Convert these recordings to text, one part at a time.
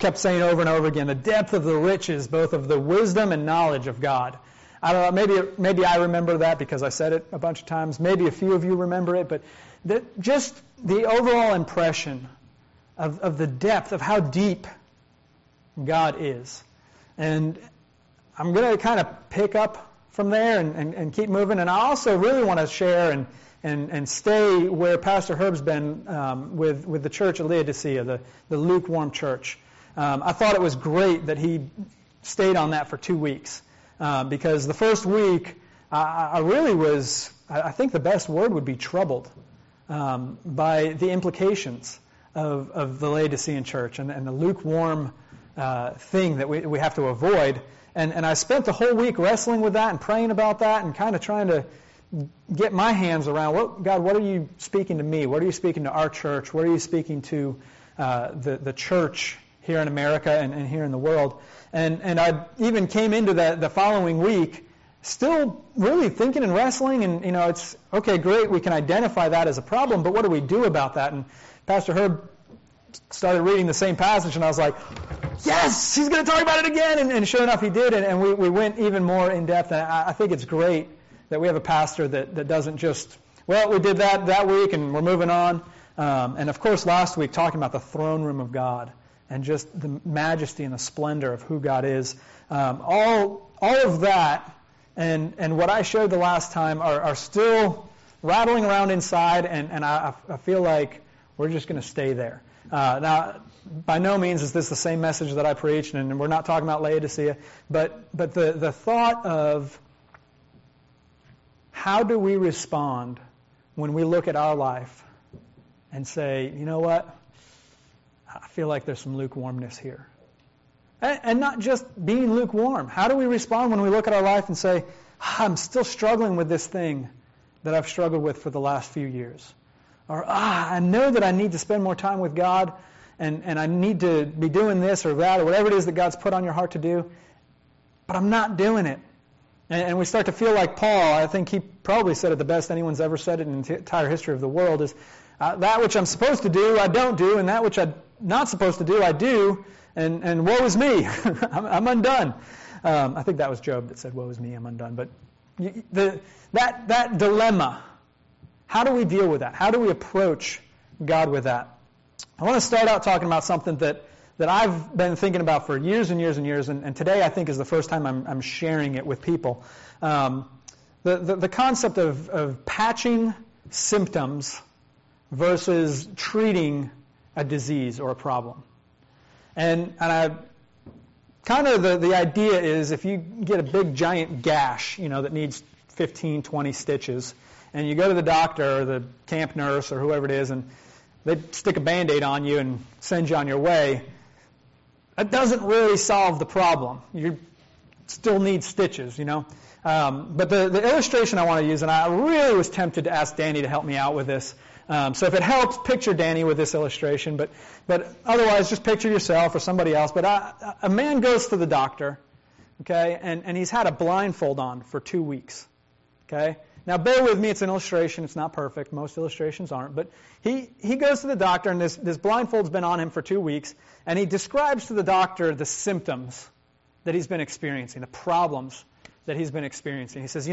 kept saying over and over again, the depth of the riches, both of the wisdom and knowledge of God. I don't know, maybe I remember that because I said it a bunch of times. Maybe a few of you remember it, but just the overall impression of the depth of how deep God is. And I'm going to kind of pick up from there and keep moving. And I also really want to share and stay where Pastor Herb's been with the church at Laodicea, the lukewarm church. I thought it was great that he stayed on that for 2 weeks because the first week I really was, I think the best word would be troubled by the implications of the Laodicean church and the lukewarm thing that we have to avoid. And I spent the whole week wrestling with that and praying about that and kind of trying to get my hands around, God, what are you speaking to me? What are you speaking to our church? What are you speaking to the church here in America and here in the world? And I even came into the following week still really thinking and wrestling, and it's okay, great, we can identify that as a problem, but what do we do about that? And Pastor Herb started reading the same passage, and I was like, yes, he's going to talk about it again. And sure enough, he did, and we went even more in depth. And I think it's great that we have a pastor that doesn't just, well, we did that week, and we're moving on. And of course, last week, talking about the throne room of God and just the majesty and the splendor of who God is. All of that and what I showed the last time are still rattling around inside, and I feel like we're just going to stay there. Now, by no means is this the same message that I preached, and we're not talking about Laodicea, but the thought of how do we respond when we look at our life and say, you know what, I feel like there's some lukewarmness here. And not just being lukewarm. How do we respond when we look at our life and say, I'm still struggling with this thing that I've struggled with for the last few years? Or, I know that I need to spend more time with God, and I need to be doing this or that or whatever it is that God's put on your heart to do, but I'm not doing it. And we start to feel like Paul. I think he probably said it the best anyone's ever said it in the entire history of the world is, that which I'm supposed to do, I don't do, and that which I'm not supposed to do, I do, and woe is me. I'm undone. I think that was Job that said, woe is me, I'm undone. But that dilemma, how do we deal with that? How do we approach God with that? I want to start out talking about something that I've been thinking about for years and years and years, and today I think is the first time I'm sharing it with people. The concept of patching symptoms versus treating a disease or a problem. And I kind of the idea is if you get a big giant gash, that needs 15, 20 stitches, and you go to the doctor or the camp nurse or whoever it is, and they stick a Band-Aid on you and send you on your way, that doesn't really solve the problem. You still need stitches, But the illustration I want to use, and I really was tempted to ask Danny to help me out with this. So if it helps, picture Danny with this illustration. But otherwise, just picture yourself or somebody else. But a man goes to the doctor, okay, and he's had a blindfold on for 2 weeks, okay. Now, bear with me, it's an illustration. It's not perfect. Most illustrations aren't. But he goes to the doctor, and this blindfold's been on him for 2 weeks, and he describes to the doctor the symptoms that he's been experiencing, the problems that he's been experiencing. He says,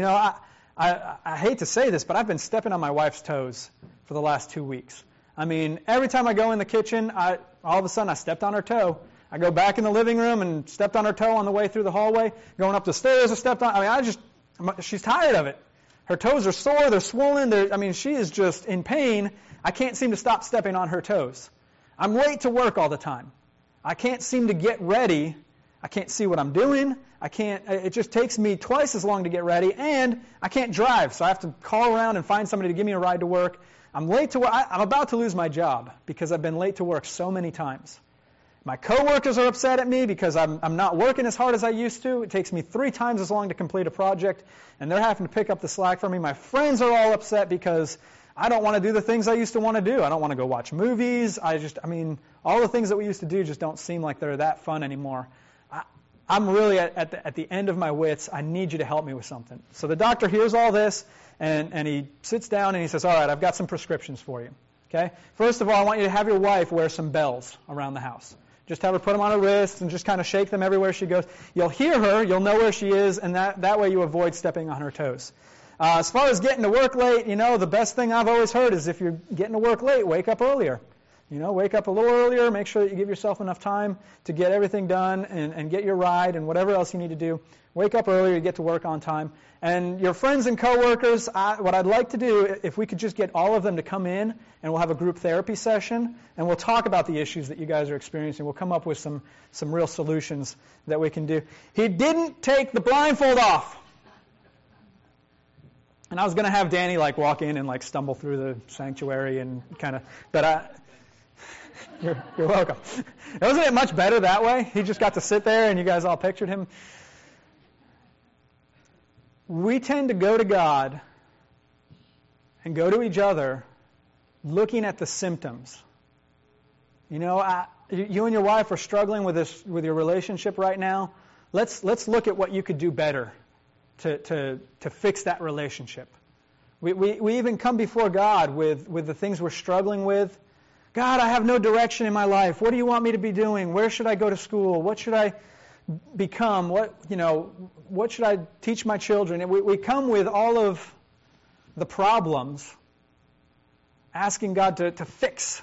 I hate to say this, but I've been stepping on my wife's toes for the last 2 weeks. I mean, every time I go in the kitchen, all of a sudden I stepped on her toe. I go back in the living room and stepped on her toe on the way through the hallway. Going up the stairs, I stepped on. I mean, she's tired of it. Her toes are sore, they're swollen, she is just in pain. I can't seem to stop stepping on her toes. I'm late to work all the time. I can't seem to get ready. I can't see what I'm doing. It just takes me twice as long to get ready, and I can't drive, so I have to call around and find somebody to give me a ride to work. I'm late to work. I'm about to lose my job because I've been late to work so many times. My coworkers are upset at me because I'm not working as hard as I used to. It takes me 3 times as long to complete a project, and they're having to pick up the slack for me. My friends are all upset because I don't want to do the things I used to want to do. I don't want to go watch movies. All the things that we used to do just don't seem like they're that fun anymore. I'm really at the end of my wits. I need you to help me with something. So the doctor hears all this, and he sits down and he says, all right, I've got some prescriptions for you. Okay? First of all, I want you to have your wife wear some bells around the house. Just have her put them on her wrist and just kind of shake them everywhere she goes. You'll hear her, you'll know where she is, and that way you avoid stepping on her toes. As far as getting to work late, the best thing I've always heard is if you're getting to work late, wake up earlier. Wake up a little earlier, make sure that you give yourself enough time to get everything done and get your ride and whatever else you need to do. Wake up earlier, you get to work on time. And your friends and coworkers, what I'd like to do, if we could just get all of them to come in, and we'll have a group therapy session, and we'll talk about the issues that you guys are experiencing. We'll come up with some real solutions that we can do. He didn't take the blindfold off. And I was going to have Danny walk in and stumble through the sanctuary and kind of, but you're welcome. Wasn't it much better that way? He just got to sit there and you guys all pictured him. We tend to go to God and go to each other looking at the symptoms. You and your wife are struggling with your relationship right now. Let's look at what you could do better to fix that relationship. We even come before God with the things we're struggling with. God, I have no direction in my life. What do you want me to be doing? Where should I go to school? What should I become? What should I teach my children? And we come with all of the problems, asking God to fix.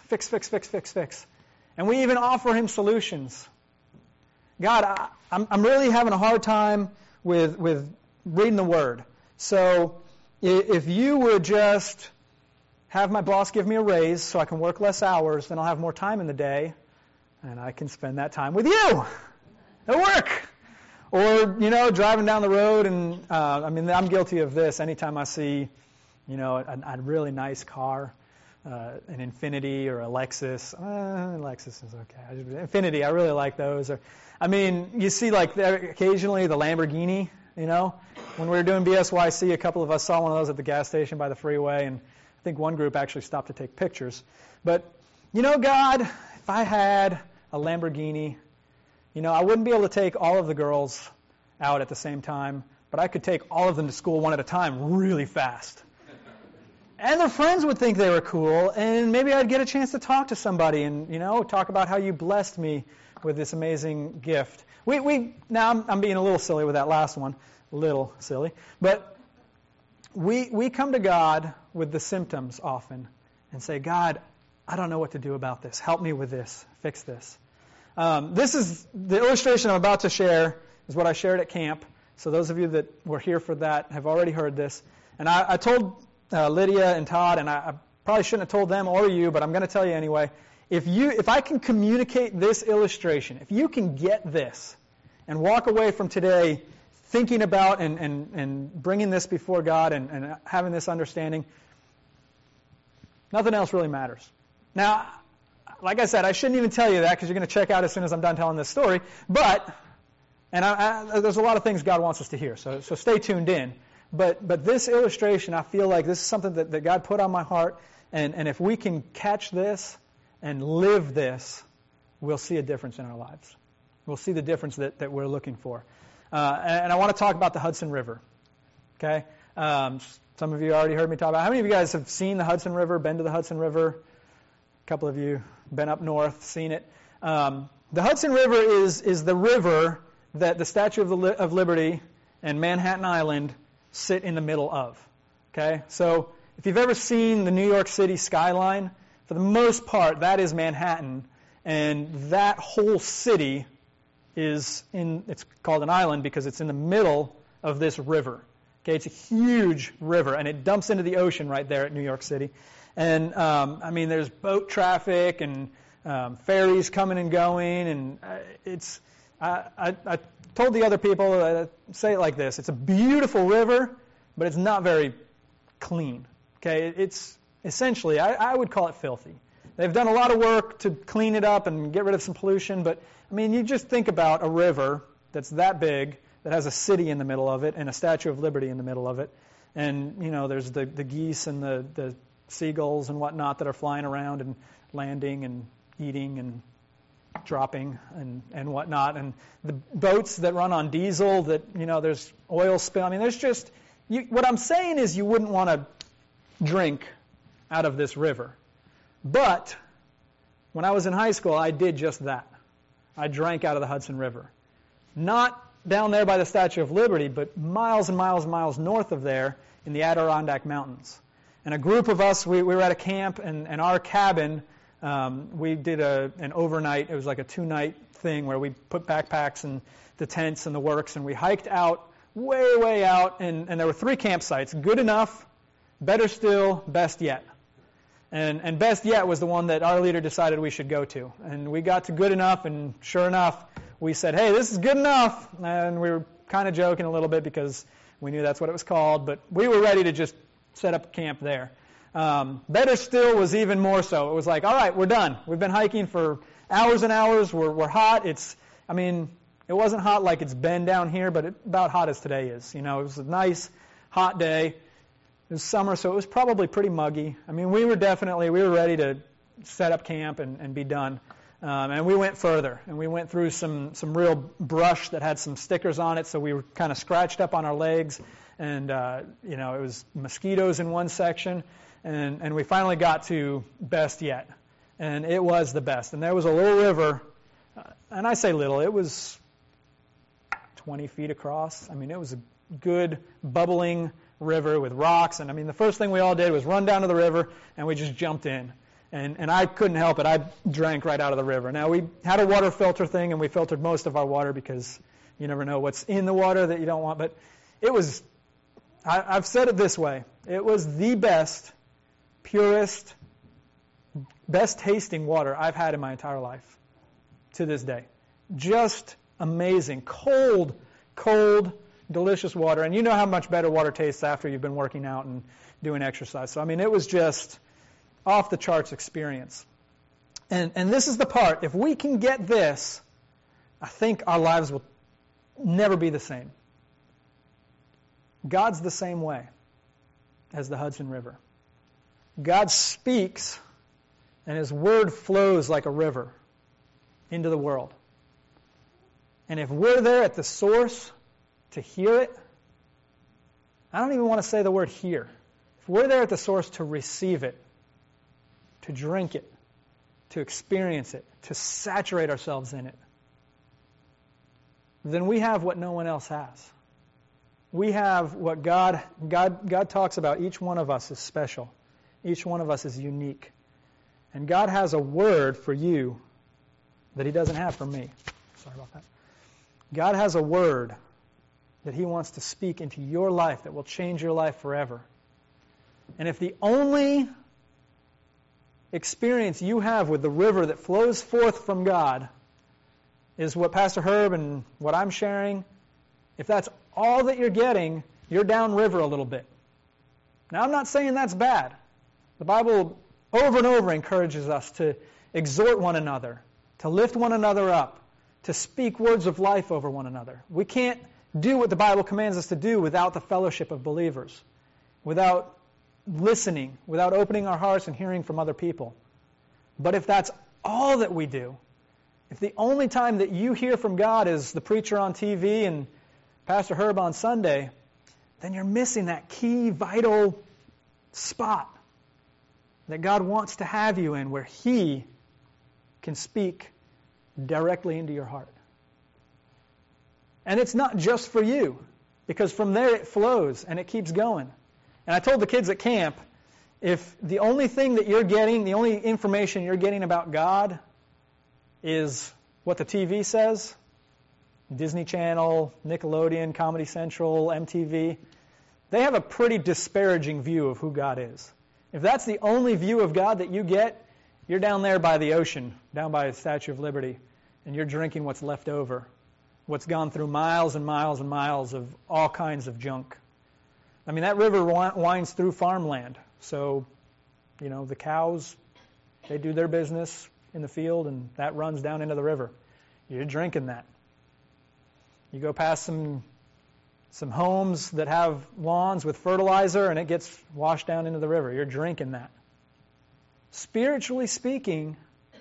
And we even offer Him solutions. God, I'm really having a hard time with reading the Word. So if you would just have my boss give me a raise so I can work less hours, then I'll have more time in the day, and I can spend that time with you at work. Or, driving down the road, and I'm guilty of this. Anytime I see, a really nice car, an Infiniti or a Lexus. Lexus is okay. Infiniti, I really like those. You see occasionally the Lamborghini, When we were doing BSYC, a couple of us saw one of those at the gas station by the freeway, and I think one group actually stopped to take pictures. But, God, if I had a Lamborghini, I wouldn't be able to take all of the girls out at the same time, but I could take all of them to school one at a time really fast. And their friends would think they were cool, and maybe I'd get a chance to talk to somebody and, talk about how you blessed me with this amazing gift. Now I'm being a little silly with that last one, but we come to God with the symptoms often and say, God, I don't know what to do about this. Help me with this. Fix this. This is the illustration I'm about to share is what I shared at camp. So those of you that were here for that have already heard this. And I told Lydia and Todd, and I probably shouldn't have told them or you, but I'm going to tell you anyway. If I can communicate this illustration, if you can get this and walk away from today thinking about and bringing this before God and having this understanding, nothing else really matters. Now, like I said, I shouldn't even tell you that because you're going to check out as soon as I'm done telling this story. But, there's a lot of things God wants us to hear, so stay tuned in. But this illustration, I feel like this is something that God put on my heart, and if we can catch this and live this, we'll see a difference in our lives. We'll see the difference that we're looking for. And I want to talk about the Hudson River. Okay? Some of you already heard me talk about it. How many of you guys have seen the Hudson River, been to the Hudson River? A couple of you been up north, seen it. The Hudson River is the river that the Statue of Liberty and Manhattan Island sit in the middle of. Okay? So if you've ever seen the New York City skyline, for the most part, that is Manhattan, and that whole city it's called an island because it's in the middle of this river. Okay, it's a huge river, and it dumps into the ocean right there at New York City. And, there's boat traffic and ferries coming and going, and I told the other people, say it like this, it's a beautiful river, but it's not very clean. Okay, it's essentially, I would call it filthy. They've done a lot of work to clean it up and get rid of some pollution, but, you just think about a river that's that big, that has a city in the middle of it, and a Statue of Liberty in the middle of it, and, there's the geese and the seagulls and whatnot that are flying around and landing and eating and dropping and whatnot, and the boats that run on diesel that, there's oil spill. There's just, what I'm saying is you wouldn't want to drink out of this river. But when I was in high school, I did just that. I drank out of the Hudson River. Not down there by the Statue of Liberty, but miles and miles and miles north of there in the Adirondack Mountains. And a group of us, we were at a camp, and our cabin, we did an overnight. It was like a 2-night thing where we put backpacks and the tents and the works, and we hiked out, way, way out, and there were 3 campsites. Good enough, better still, best yet. And best yet was the one that our leader decided we should go to. And we got to good enough, and sure enough, we said, hey, this is good enough. And we were kind of joking a little bit because we knew that's what it was called, but we were ready to just set up camp there. Better still was even more so. It was like, all right, we're done. We've been hiking for hours and hours. We're hot. It wasn't hot like it's been down here, but about hot as today is. It was a nice, hot day. It was summer, so it was probably pretty muggy. We were ready to set up camp and be done. And we went further, and we went through some real brush that had some stickers on it, so we were kind of scratched up on our legs, and it was mosquitoes in one section, and we finally got to best yet, and it was the best. And there was a little river, and I say little, it was 20 feet across. It was a good bubbling river with rocks, and the first thing we all did was run down to the river, and we just jumped in. And I couldn't help it. I drank right out of the river. Now, we had a water filter thing, and we filtered most of our water because you never know what's in the water that you don't want. But it was, I've said it this way, it was the best, purest, best tasting water I've had in my entire life to this day. Just amazing. Cold, delicious water. And you know how much better water tastes after you've been working out and doing exercise. So, it was just off the charts experience. And this is the part, if we can get this, I think our lives will never be the same. God's the same way as the Hudson River. God speaks, and His Word flows like a river into the world. And if we're there at the source to hear it, I don't even want to say the word hear. If we're there at the source to receive it, to drink it, to experience it, to saturate ourselves in it, then we have what no one else has. We have what God talks about. Each one of us is special. Each one of us is unique. And God has a word for you that He doesn't have for me. Sorry about that. God has a word that He wants to speak into your life that will change your life forever. And if the only experience you have with the river that flows forth from God is what Pastor Herb and what I'm sharing, if that's all that you're getting, you're downriver a little bit. Now, I'm not saying that's bad. The Bible over and over encourages us to exhort one another, to lift one another up, to speak words of life over one another. We can't do what the Bible commands us to do without the fellowship of believers, without listening, without opening our hearts and hearing from other people. But if that's all that we do, if the only time that you hear from God is the preacher on TV and Pastor Herb on Sunday, then you're missing that key, vital spot that God wants to have you in, where He can speak directly into your heart. And it's not just for you, because from there it flows and it keeps going. And I told the kids at camp, if the only thing that you're getting, the only information you're getting about God is what the TV says, Disney Channel, Nickelodeon, Comedy Central, MTV, they have a pretty disparaging view of who God is. If that's the only view of God that you get, you're down there by the ocean, down by the Statue of Liberty, and you're drinking what's left over, what's gone through miles and miles and miles of all kinds of junk. That river winds through farmland. So, the cows, they do their business in the field, and that runs down into the river. You're drinking that. You go past some homes that have lawns with fertilizer, and it gets washed down into the river. You're drinking that. Spiritually speaking,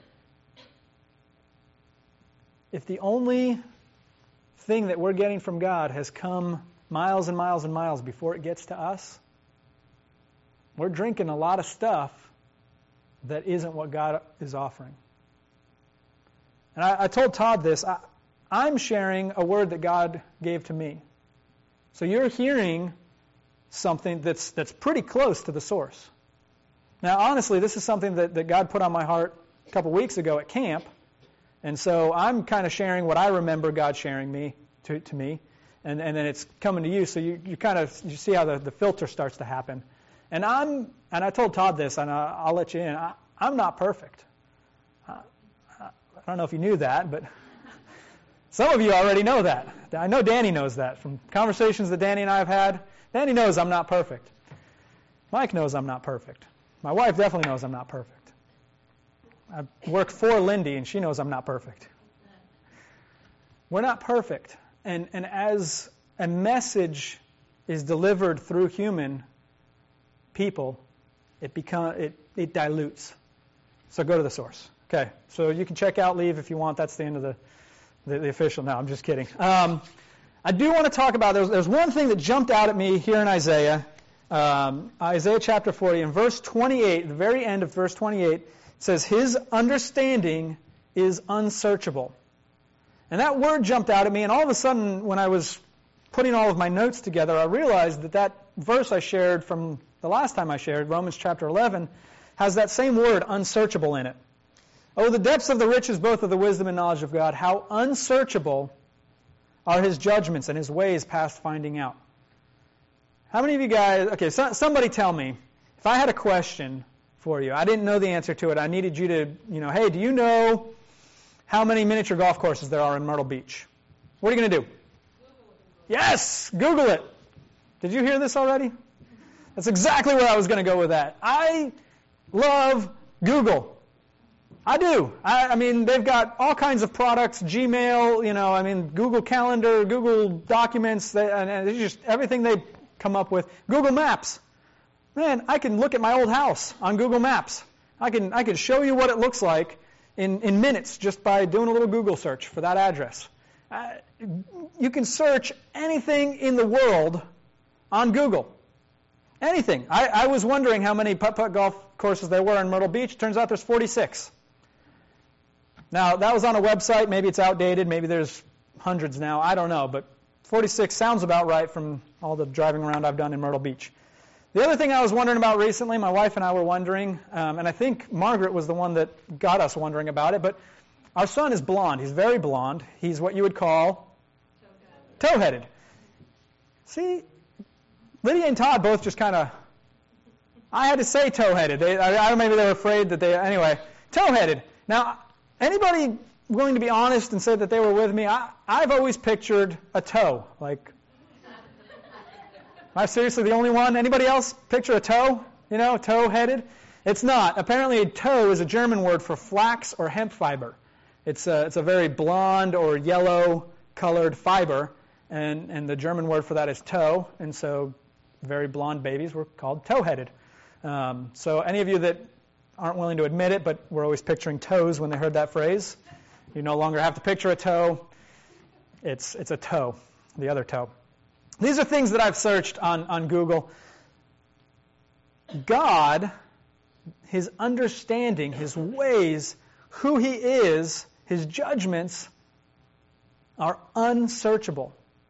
if the only thing that we're getting from God has come miles and miles and miles before it gets to us, we're drinking a lot of stuff that isn't what God is offering. And I told Todd this. I'm sharing a word that God gave to me. So you're hearing something that's pretty close to the source. Now, honestly, this is something that God put on my heart a couple weeks ago at camp. And so I'm kind of sharing what I remember God sharing to me. And then it's coming to you. So you kind of you see how the filter starts to happen. And I told Todd this, and I'll let you in. I'm not perfect. I don't know if you knew that, but some of you already know that. I know Danny knows that from conversations that Danny and I have had. Danny knows I'm not perfect. Mike knows I'm not perfect. My wife definitely knows I'm not perfect. I've worked for Lindy, and she knows I'm not perfect. We're not perfect. And as a message is delivered through human people, it dilutes. So go to the source. Okay, so you can check out, leave if you want. That's the end of the official. No, I'm just kidding. I do want to talk about, there's one thing that jumped out at me here in Isaiah. Isaiah chapter 40, in verse 28, the very end of verse 28, says, His understanding is unsearchable. And that word jumped out at me, and all of a sudden, when I was putting all of my notes together, I realized that verse I shared from the last time I shared, Romans chapter 11, has that same word, unsearchable, in it. Oh, the depths of the riches, both of the wisdom and knowledge of God, how unsearchable are His judgments and His ways past finding out. How many of you guys, okay, somebody tell me, if I had a question for you, I didn't know the answer to it, I needed you to, hey, do you know how many miniature golf courses there are in Myrtle Beach? What are you going to do? Yes, Google it. Did you hear this already? That's exactly where I was going to go with that. I love Google. I do. I mean, they've got all kinds of products, Gmail, Google Calendar, Google Documents, and it's just everything they come up with. Google Maps. Man, I can look at my old house on Google Maps. I can show you what it looks like in minutes just by doing a little Google search for that address. You can search anything in the world on Google. Anything. I was wondering how many putt-putt golf courses there were in Myrtle Beach. Turns out there's 46. Now, that was on a website. Maybe it's outdated. Maybe there's hundreds now. I don't know. But 46 sounds about right from all the driving around I've done in Myrtle Beach. The other thing I was wondering about recently, my wife and I were wondering, and I think Margaret was the one that got us wondering about it, but our son is blonde. He's very blonde. He's what you would call toe-headed. See, Lydia and Todd both just kind of, I had to say toe-headed. Maybe they were afraid that anyway, toe-headed. Now, anybody willing to be honest and say that they were with me? I've always pictured a toe. Like, am I seriously the only one? Anybody else picture a toe? Toe-headed? It's not. Apparently a toe is a German word for flax or hemp fiber. It's a very blonde or yellow colored fiber, and the German word for that is toe, and so very blonde babies were called toe-headed. So any of you that aren't willing to admit it, but were always picturing toes when they heard that phrase, you no longer have to picture a toe. It's a toe, the other toe. These are things that I've searched on Google. God, His understanding, His ways, who He is, His judgments are unsearchable.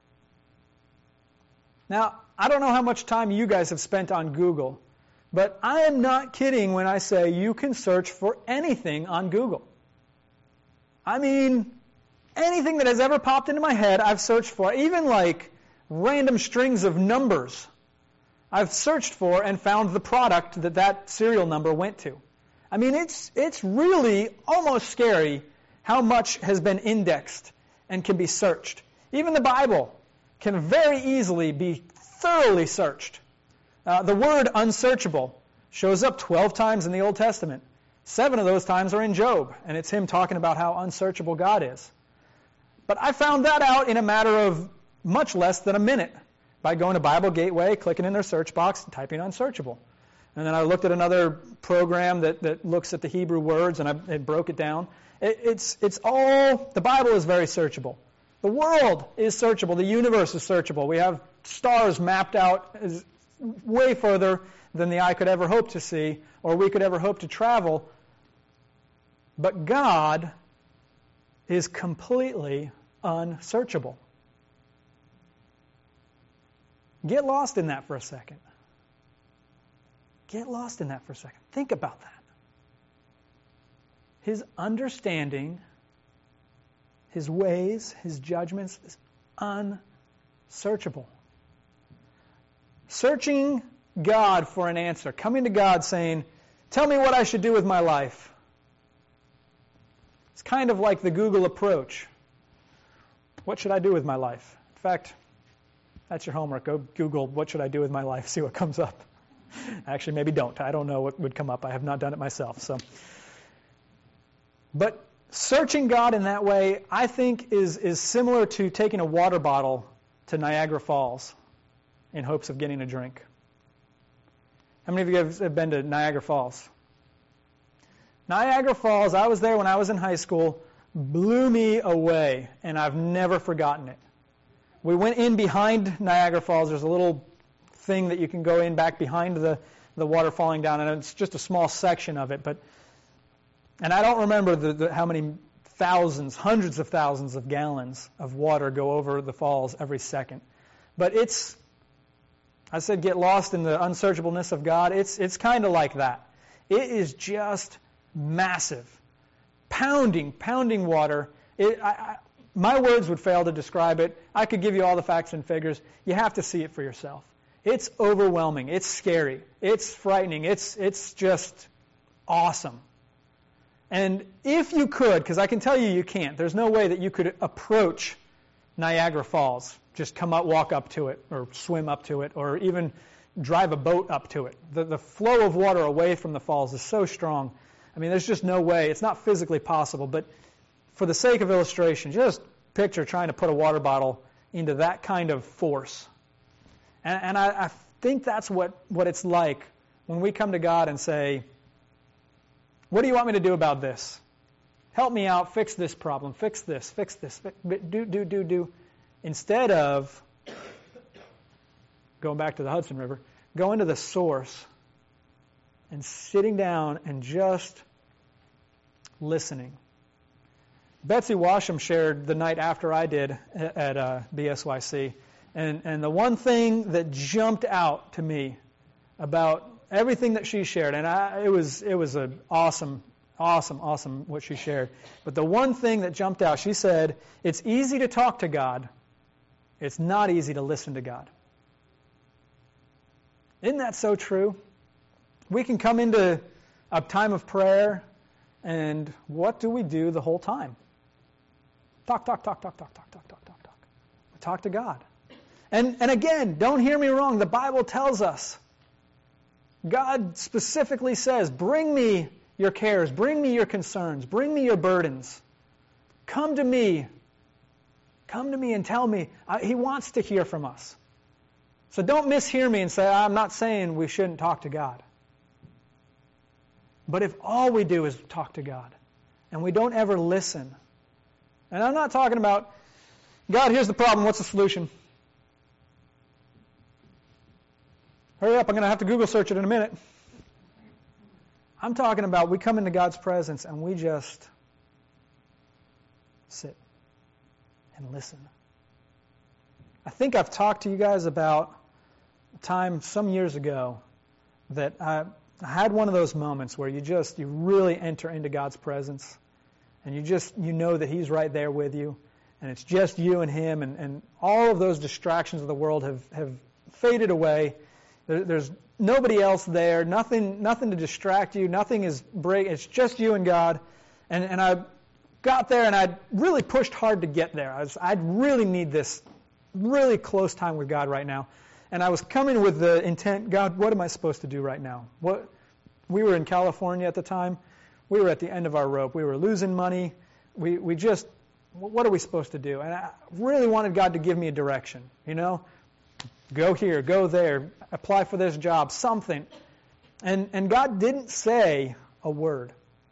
Now, I don't know how much time you guys have spent on Google, but I am not kidding when I say you can search for anything on Google. I mean, anything that has ever popped into my head, I've searched for. Even like random strings of numbers, I've searched for and found the product that serial number went to. I mean, it's really almost scary how much has been indexed and can be searched. Even the Bible can very easily be thoroughly searched. The word unsearchable shows up 12 times in the Old Testament. 7 of those times are in Job, and it's him talking about how unsearchable God is. But I found that out in a matter of much less than a minute by going to Bible Gateway, clicking in their search box, and typing unsearchable. And then I looked at another program that looks at the Hebrew words, and it broke it down. It's all, the Bible is very searchable. The world is searchable. The universe is searchable. We have stars mapped out way further than the eye could ever hope to see, or we could ever hope to travel. But God is completely unsearchable. Get lost in that for a second. Get lost in that for a second. Think about that. His understanding, his ways, his judgments is unsearchable. Searching God for an answer. Coming to God saying, tell me what I should do with my life. It's kind of like the Google approach. What should I do with my life? In fact, that's your homework. Go Google, what should I do with my life? See what comes up. Actually, maybe don't. I don't know what would come up. I have not done it myself. But searching God in that way, I think, is similar to taking a water bottle to Niagara Falls in hopes of getting a drink. How many of you have been to Niagara Falls? Niagara Falls, I was there when I was in high school, blew me away, and I've never forgotten it. We went in behind Niagara Falls. There's a little thing that you can go in back behind the water falling down, and it's just a small section of it. And I don't remember how many thousands, hundreds of thousands of gallons of water go over the falls every second. But I said get lost in the unsearchableness of God. It's kind of like that. It is just massive. Pounding water. My words would fail to describe it. I could give you all the facts and figures. You have to see it for yourself. It's overwhelming. It's scary. It's frightening. It's just awesome. And if you could, because I can tell you can't, there's no way that you could approach Niagara Falls, just come up, walk up to it, or swim up to it, or even drive a boat up to it. The flow of water away from the falls is so strong. I mean, there's just no way. It's not physically possible. But for the sake of illustration, just picture trying to put a water bottle into that kind of force. And I think that's what it's like when we come to God and say, what do you want me to do about this? Help me out, fix this problem, fix this, do. Instead of going back to the Hudson River, going to the source and sitting down and just listening. Betsy Washam shared the night after I did at BSYC, and the one thing that jumped out to me about everything that she shared, and it was an awesome what she shared. But the one thing that jumped out, she said, it's easy to talk to God. It's not easy to listen to God. Isn't that so true? We can come into a time of prayer, and what do we do the whole time? Talk. We talk to God. And again, don't hear me wrong. The Bible tells us, God specifically says, bring me your cares, bring me your concerns, bring me your burdens. Come to me and tell me. He wants to hear from us. So don't mishear me and say, I'm not saying we shouldn't talk to God. But if all we do is talk to God, and we don't ever listen, and I'm not talking about, God, here's the problem, what's the solution? Hurry up, I'm going to have to Google search it in a minute. I'm talking about we come into God's presence and we just sit and listen. I think I've talked to you guys about a time some years ago that I had one of those moments where you really enter into God's presence and you know that He's right there with you and it's just you and Him and all of those distractions of the world have faded away. There's nobody else there, nothing to distract you, it's just you and God. And I got there and I really pushed hard to get there. I'd really need this really close time with God right now. And I was coming with the intent, God, what am I supposed to do right now? We were in California at the time. We were at the end of our rope. We were losing money. What are we supposed to do? And I really wanted God to give me a direction, Go here, go there, apply for this job, something. And God didn't say a word.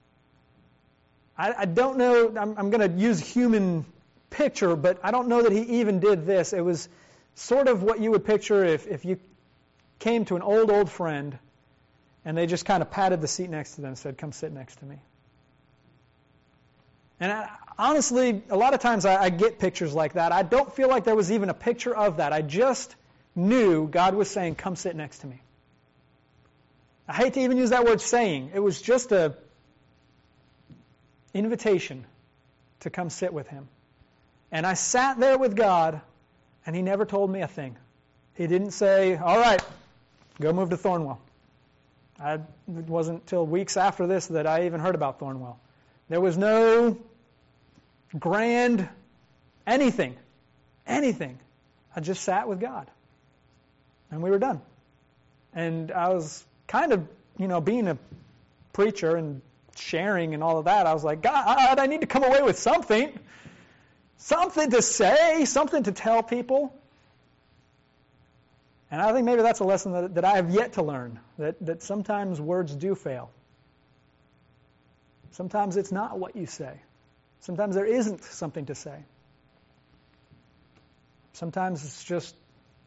I don't know, I'm going to use human picture, but I don't know that He even did this. It was sort of what you would picture if you came to an old friend and they just kind of patted the seat next to them and said, come sit next to me. And honestly, a lot of times I get pictures like that. I don't feel like there was even a picture of that. I just knew God was saying, come sit next to me. I hate to even use that word saying. It was just a invitation to come sit with him. And I sat there with God, and he never told me a thing. He didn't say, all right, go move to Thornwell. It wasn't until weeks after this that I even heard about Thornwell. There was no grand anything. I just sat with God. And we were done. And I was kind of, being a preacher and sharing and all of that, I was like, God, I need to come away with something. Something to say, something to tell people. And I think maybe that's a lesson that I have yet to learn, that sometimes words do fail. Sometimes it's not what you say. Sometimes there isn't something to say. Sometimes it's just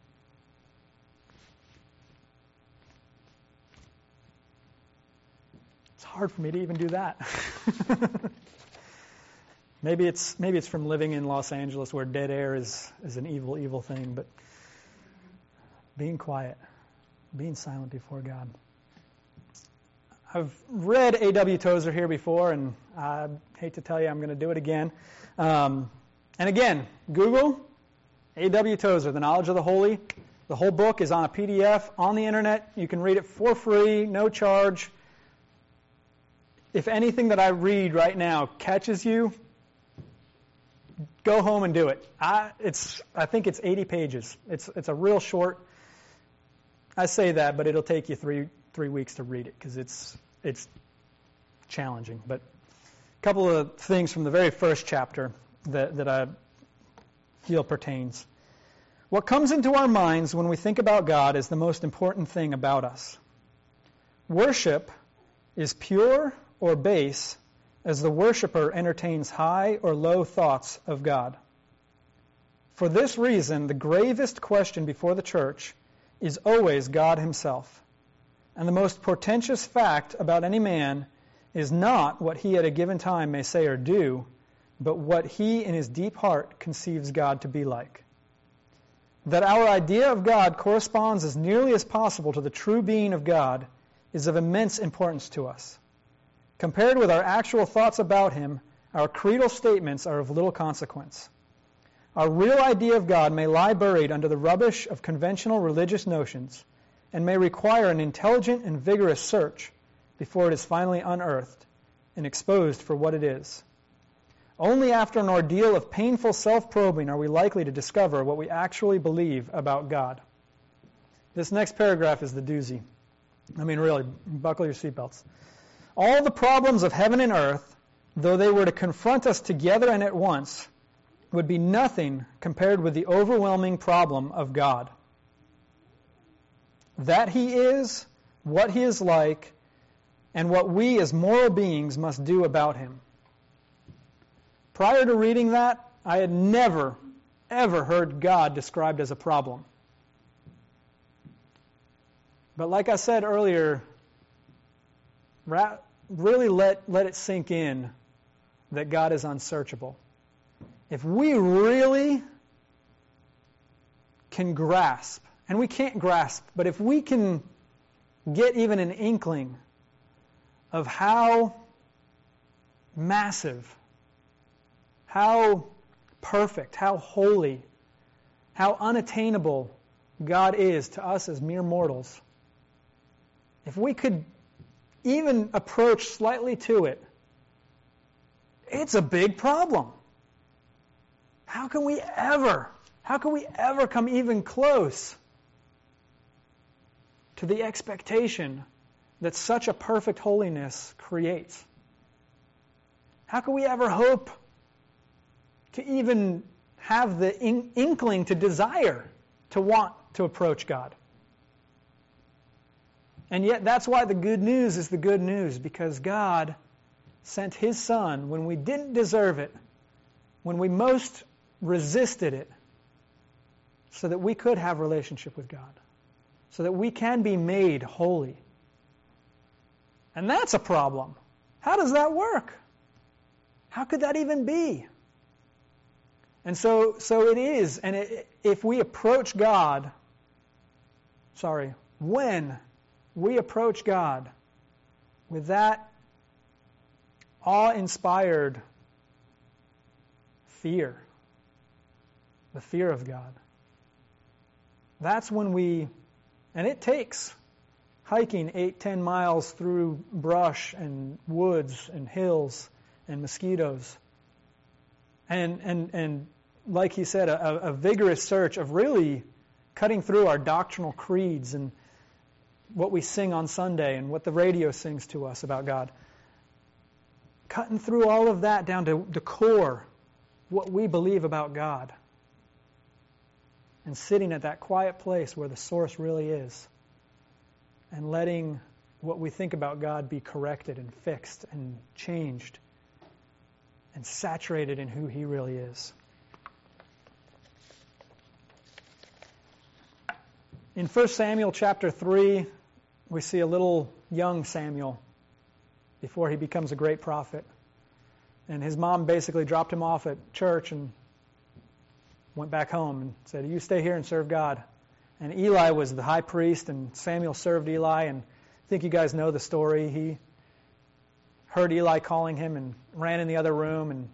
it's hard for me to even do that. Maybe it's from living in Los Angeles where dead air is an evil thing, but being quiet, being silent before God. I've read A.W. Tozer here before, and I hate to tell you I'm going to do it again. And again, Google A.W. Tozer, The Knowledge of the Holy. The whole book is on a PDF on the internet. You can read it for free, no charge. If anything that I read right now catches you, go home and do it. I think it's 80 pages. It's a real short. I say that, but it'll take you three weeks to read it because it's challenging. But a couple of things from the very first chapter that I feel pertains. What comes into our minds when we think about God is the most important thing about us. Worship is pure or base as the worshiper entertains high or low thoughts of God. For this reason, the gravest question before the church is always God himself. And the most portentous fact about any man is not what he at a given time may say or do, but what he in his deep heart conceives God to be like. That our idea of God corresponds as nearly as possible to the true being of God is of immense importance to us. Compared with our actual thoughts about him, our creedal statements are of little consequence. Our real idea of God may lie buried under the rubbish of conventional religious notions and may require an intelligent and vigorous search before it is finally unearthed and exposed for what it is. Only after an ordeal of painful self-probing are we likely to discover what we actually believe about God. This next paragraph is the doozy. I mean, really, buckle your seatbelts. All the problems of heaven and earth, though they were to confront us together and at once, would be nothing compared with the overwhelming problem of God. That he is, what he is like, and what we as moral beings must do about him. Prior to reading that, I had never, ever heard God described as a problem. But like I said earlier, really let it sink in that God is unsearchable. If we really can grasp, and we can't grasp, but if we can get even an inkling of how massive, how perfect, how holy, how unattainable God is to us as mere mortals, if we could even approach slightly to it, it's a big problem. How can we ever come even close to the expectation that such a perfect holiness creates? How can we ever hope to even have the inkling to desire to want to approach God? And yet that's why the good news is the good news, because God sent his Son when we didn't deserve it, when we most resisted it, so that we could have relationship with God, so that we can be made holy. And that's a problem. How does that work? How could that even be? And so it is. And if we approach God, when we approach God with that awe-inspired fear, the fear of God, that's when and it takes hiking 8-10 miles through brush and woods and hills and mosquitoes. And like he said, a vigorous search of really cutting through our doctrinal creeds and what we sing on Sunday and what the radio sings to us about God. Cutting through all of that down to the core, what we believe about God. And sitting at that quiet place where the source really is. And letting what we think about God be corrected and fixed and changed and saturated in who He really is. In 1 Samuel chapter 3, we see a little young Samuel before he becomes a great prophet. And his mom basically dropped him off at church and went back home and said, "You stay here and serve God." And Eli was the high priest, and Samuel served Eli. And I think you guys know the story. He heard Eli calling him and ran in the other room. And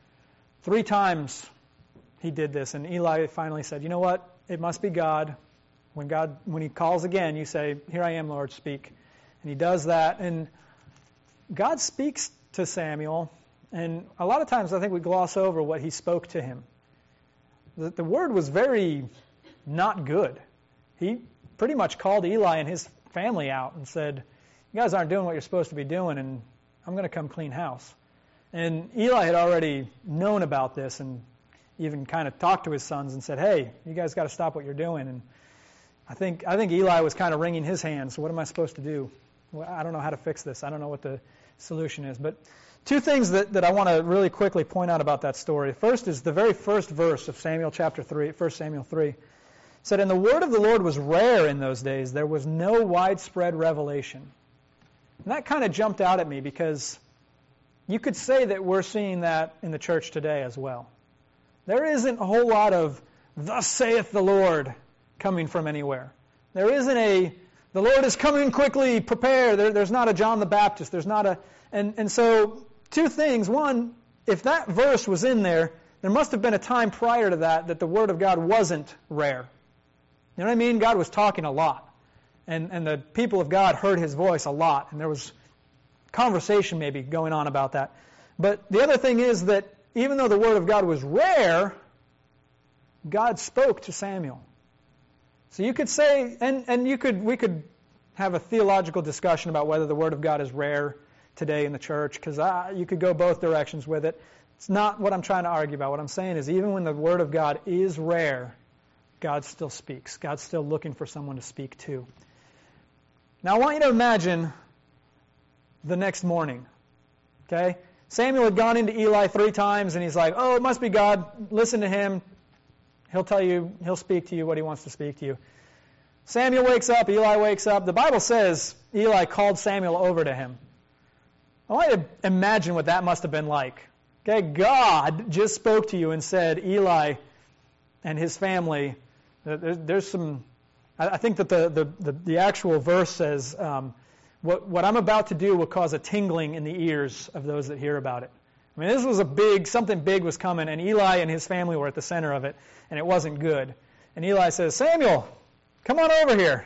3 times he did this. And Eli finally said, "You know what? It must be God. When He calls again, you say, 'Here I am, Lord, speak.'" And he does that. And God speaks to Samuel. And a lot of times I think we gloss over what He spoke to him. The word was very not good. He pretty much called Eli and his family out and said, "You guys aren't doing what you're supposed to be doing, and I'm going to come clean house." And Eli had already known about this and even kind of talked to his sons and said, "Hey, you guys got to stop what you're doing." And I think Eli was kind of wringing his hands. What am I supposed to do? Well, I don't know how to fix this. I don't know what the solution is. But 2 things that I want to really quickly point out about that story. First is the very first verse of Samuel chapter 3, 1 Samuel 3. It said, "And the word of the Lord was rare in those days. There was no widespread revelation." And that kind of jumped out at me because you could say that we're seeing that in the church today as well. There isn't a whole lot of "Thus saith the Lord" coming from anywhere. There isn't "The Lord is coming quickly, prepare." There's not a John the Baptist. There's not a... And so 2 things. One, if that verse was in there must have been a time prior to that the Word of God wasn't rare. You know what I mean? God was talking a lot. And the people of God heard His voice a lot. And there was conversation maybe going on about that. But the other thing is that even though the Word of God was rare, God spoke to Samuel. So you could say, and we could have a theological discussion about whether the Word of God is rare today in the church, because you could go both directions with it. It's not what I'm trying to argue about. What I'm saying is even when the Word of God is rare, God still speaks. God's still looking for someone to speak to. Now I want you to imagine the next morning. Okay? Samuel had gone into Eli 3 times, and he's like, "Oh, it must be God. Listen to him. He'll speak to you what he wants to speak to you." Samuel wakes up, Eli wakes up. The Bible says Eli called Samuel over to him. I want you to imagine what that must have been like. Okay, God just spoke to you and said, Eli and his family, there's some, I think that the actual verse says, what I'm about to do will cause a tingling in the ears of those that hear about it. I mean, this was something big was coming, and Eli and his family were at the center of it, and it wasn't good. And Eli says, "Samuel, come on over here."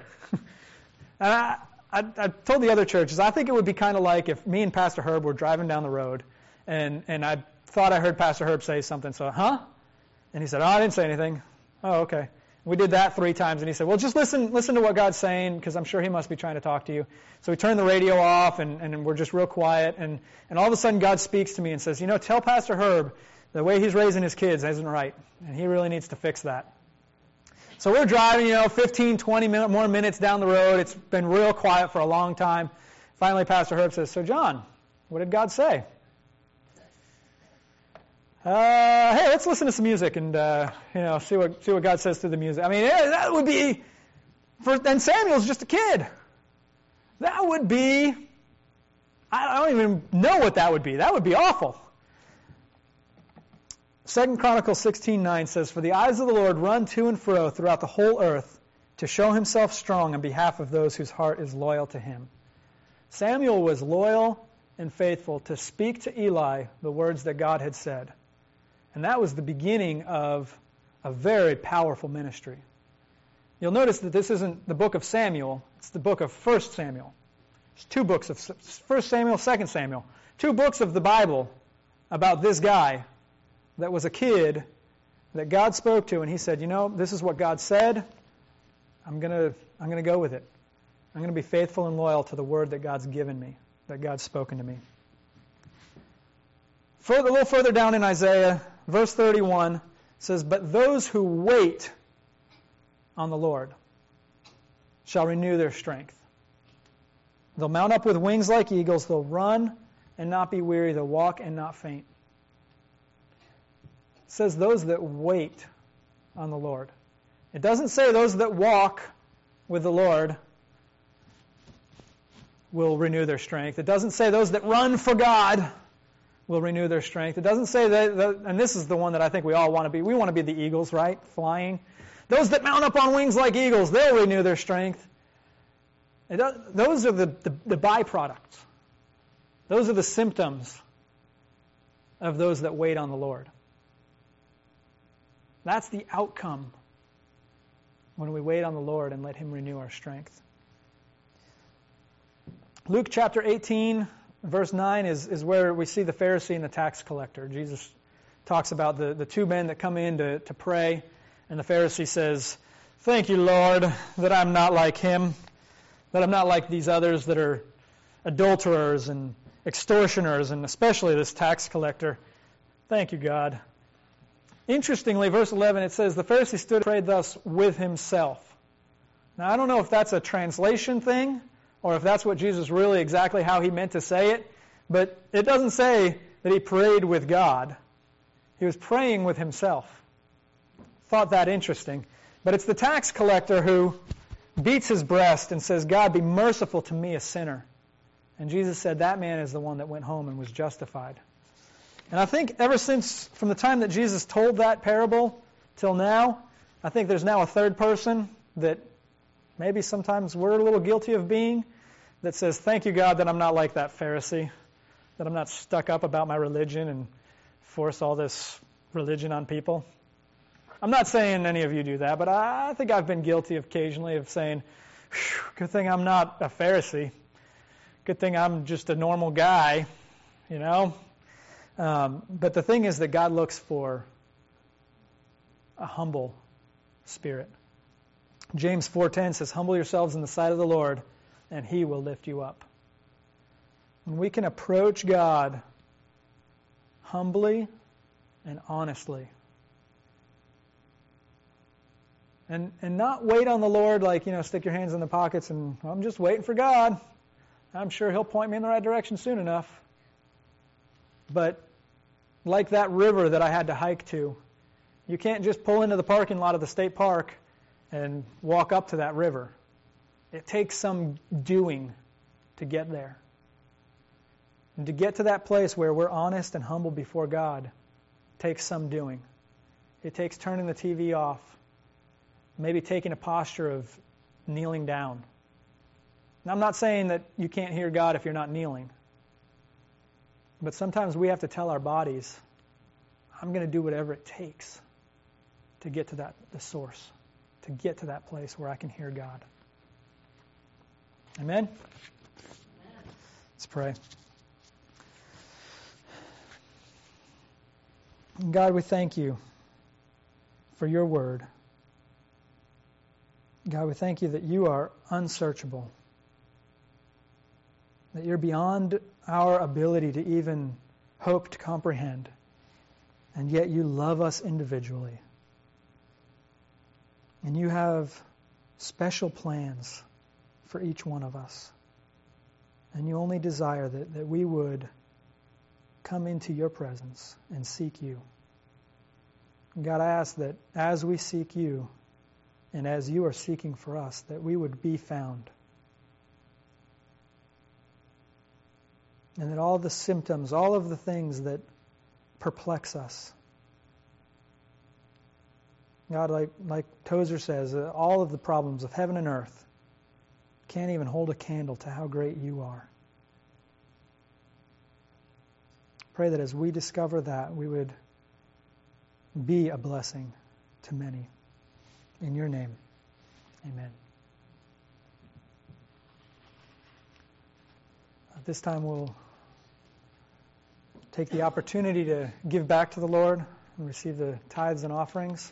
And I told the other churches, I think it would be kind of like if me and Pastor Herb were driving down the road, and I thought I heard Pastor Herb say something, so, "Huh?" And he said, "Oh, I didn't say anything." "Oh, okay." We did that 3 times, and he said, "Well, just listen to what God's saying, because I'm sure He must be trying to talk to you." So we turned the radio off, and we're just real quiet, and all of a sudden God speaks to me and says, "Tell Pastor Herb the way he's raising his kids isn't right, and he really needs to fix that." So we're driving, 15, 20 more minutes down the road. It's been real quiet for a long time. Finally, Pastor Herb says, "So, John, what did God say?" Hey, let's listen to some music and see what God says through the music. I mean, that would be, and Samuel's just a kid. That would be, I don't even know what that would be. That would be awful. 2 Chronicles 16:9 says, "For the eyes of the Lord run to and fro throughout the whole earth to show himself strong on behalf of those whose heart is loyal to him." Samuel was loyal and faithful to speak to Eli the words that God had said. And that was the beginning of a very powerful ministry. You'll notice that this isn't the book of Samuel, it's the book of 1 Samuel. There's two books of 1 Samuel, 2 Samuel. Two books of the Bible about this guy that was a kid that God spoke to, and he said, this is what God said. I'm going to go with it. I'm going to be faithful and loyal to the word that God's given me, that God's spoken to me. A little further down in Isaiah, verse 31 says, "But those who wait on the Lord shall renew their strength. They'll mount up with wings like eagles. They'll run and not be weary. They'll walk and not faint." It says those that wait on the Lord. It doesn't say those that walk with the Lord will renew their strength. It doesn't say those that run for God will renew their strength. It doesn't say that, and this is the one that I think we all want to be. We want to be the eagles, right? Flying. Those that mount up on wings like eagles, they'll renew their strength. Those are the byproducts. Those are the symptoms of those that wait on the Lord. That's the outcome when we wait on the Lord and let Him renew our strength. Luke chapter 18, verse 9 is where we see the Pharisee and the tax collector. Jesus talks about the two men that come in to pray, and the Pharisee says, "Thank you, Lord, that I'm not like him, that I'm not like these others that are adulterers and extortioners, and especially this tax collector. Thank you, God." Interestingly, verse 11, it says, "The Pharisee stood and prayed thus with himself." Now, I don't know if that's a translation thing, or if that's what Jesus really exactly how he meant to say it, but it doesn't say that he prayed with God. He was praying with himself. Thought that interesting. But it's the tax collector who beats his breast and says, "God, be merciful to me, a sinner." And Jesus said that man is the one that went home and was justified. And I think ever since, from the time that Jesus told that parable till now, I think there's now a third person that maybe sometimes we're a little guilty of being, that says, "Thank you, God, that I'm not like that Pharisee, that I'm not stuck up about my religion and force all this religion on people." I'm not saying any of you do that, but I think I've been guilty occasionally of saying, "Good thing I'm not a Pharisee. Good thing I'm just a normal guy, But the thing is that God looks for a humble spirit. James 4:10 says, "Humble yourselves in the sight of the Lord, and He will lift you up." When we can approach God humbly and honestly, and not wait on the Lord like, stick your hands in the pockets and, "I'm just waiting for God. I'm sure He'll point me in the right direction soon enough." But like that river that I had to hike to, you can't just pull into the parking lot of the state park and walk up to that river. It takes some doing to get there. And to get to that place where we're honest and humble before God takes some doing. It takes turning the TV off, maybe taking a posture of kneeling down. Now, I'm not saying that you can't hear God if you're not kneeling. But sometimes we have to tell our bodies, "I'm going to do whatever it takes to get to the source, to get to that place where I can hear God." Amen? Let's pray. God, we thank you for your word. God, we thank you that you are unsearchable, that you're beyond our ability to even hope to comprehend, and yet you love us individually. And you have special plans for each one of us. And you only desire that we would come into your presence and seek you. And God, I ask that as we seek you, and as you are seeking for us, that we would be found. And that all the symptoms, all of the things that perplex us, God, like Tozer says, all of the problems of heaven and earth can't even hold a candle to how great you are. Pray that as we discover that, we would be a blessing to many. In your name, amen. At this time, we'll take the opportunity to give back to the Lord and receive the tithes and offerings.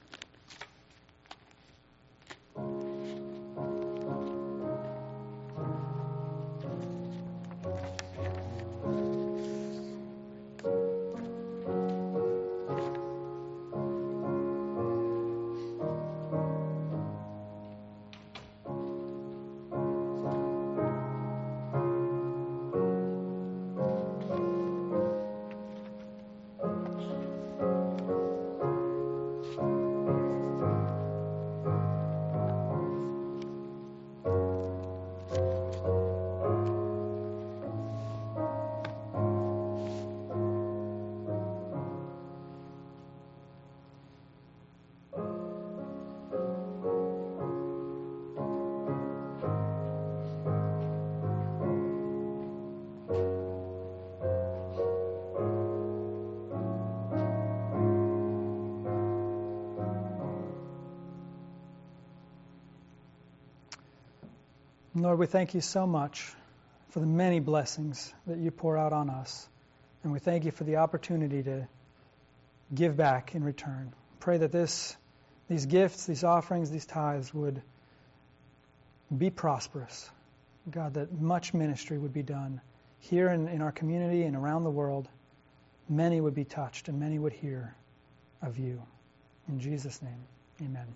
Lord, we thank you so much for the many blessings that you pour out on us. And we thank you for the opportunity to give back in return. Pray that these gifts, these offerings, these tithes would be prosperous. God, that much ministry would be done here in our community and around the world. Many would be touched and many would hear of you. In Jesus' name, amen.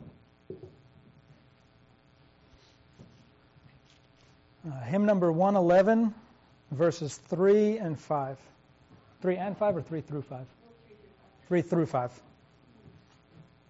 Hymn number 111, verses 3 and 5. 3 and 5 or 3 through 5? 3 through 5.